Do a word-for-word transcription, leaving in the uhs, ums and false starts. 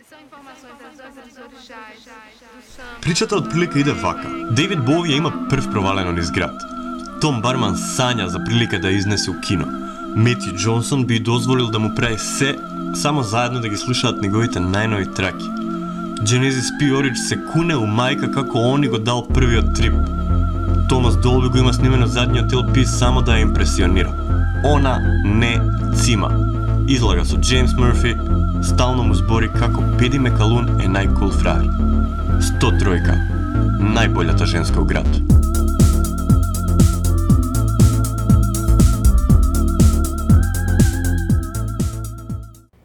Причата отприлика иде вака. Дейвид Боуи ја има прв провалено низ град. Том Барман сања за прилика да изнесе у кино. Метју Џонсон би дозволил да му прави се, само заедно да ги слушаат неговите најнови траки. Genesis P. Orridge се куне у мајка како они го дал првиот трип. Томас Долби го има снимено задниот Ел Пи само да ја импресионира. Она не цима. Излага со Джеймс Мърфи, стално му збори како Педи Мекалун е најкул фраер. сто тројка. Најбољата женска у град.